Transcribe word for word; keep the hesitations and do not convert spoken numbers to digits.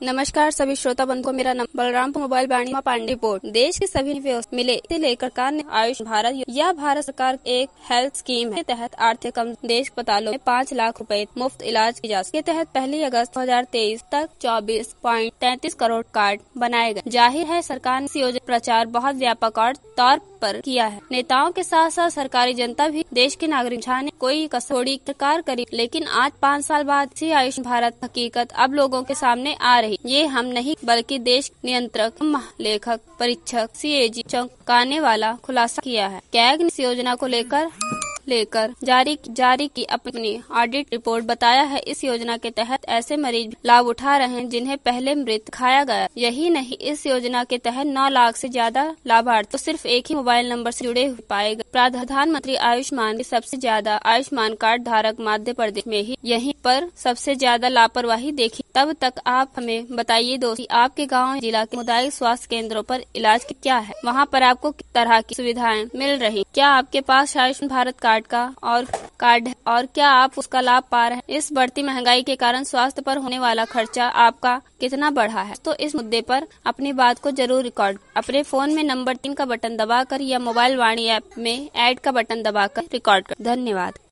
नमस्कार सभी श्रोता बंधु को, मेरा नाम बलरामपुर मोबाइल वाणी पांडे रिपोर्ट। देश के सभी व्यवस्था मिले इसे लेकर सरकार ने आयुष भारत, यह भारत सरकार एक हेल्थ स्कीम है। के तहत आर्थिक कमजोर देश अस्पतालों में पाँच लाख रुपए मुफ्त इलाज की जा सके। के तहत पहली अगस्त दो हजार तेईस तक चौबीस पॉइंट तैंतीस करोड़ कार्ड बनाए गए। जाहिर है सरकार ने इस योजना प्रचार बहुत व्यापक और तौर पर किया है। नेताओं के साथ साथ सरकारी जनता भी देश के नागरिक ने कोई कसौड़ी सरकार करी, लेकिन आज पाँच साल बाद इसी आयुष्मान भारत हकीकत अब लोगों के सामने आ रही। ये हम नहीं बल्कि देश नियंत्रक लेखक परीक्षक सी ए जी चौंकाने वाला खुलासा किया है। कैग ने इस योजना को लेकर लेकर जारी जारी की अपनी ऑडिट रिपोर्ट बताया है। इस योजना के तहत ऐसे मरीज लाभ उठा रहे हैं जिन्हें पहले मृत खाया गया। यही नहीं, इस योजना के तहत नौ लाख से ज्यादा लाभार्थी तो सिर्फ एक ही मोबाइल नंबर से जुड़े पाए गए। प्रधानमंत्री आयुष्मान के सबसे ज्यादा आयुष्मान कार्ड धारक मध्य प्रदेश में ही यहीं पर सबसे ज्यादा लापरवाही देखी। तब तक आप हमें बताइए दोस्तों, आपके गाँव जिला के सामुदायिक स्वास्थ्य केंद्रों पर इलाज क्या है, वहाँ पर आपको किस तरह की सुविधाएं मिल रही, क्या आपके पास आयुष्मान भारत कार्ड का और कार्ड है और क्या आप उसका लाभ पा रहे हैं। इस बढ़ती महंगाई के कारण स्वास्थ्य पर होने वाला खर्चा आपका कितना बढ़ा है। तो इस मुद्दे पर अपनी बात को जरूर रिकॉर्ड अपने फोन में नंबर तीन का बटन दबाकर या मोबाइल वाणी ऐप में ऐड का बटन दबाकर रिकॉर्ड कर। धन्यवाद।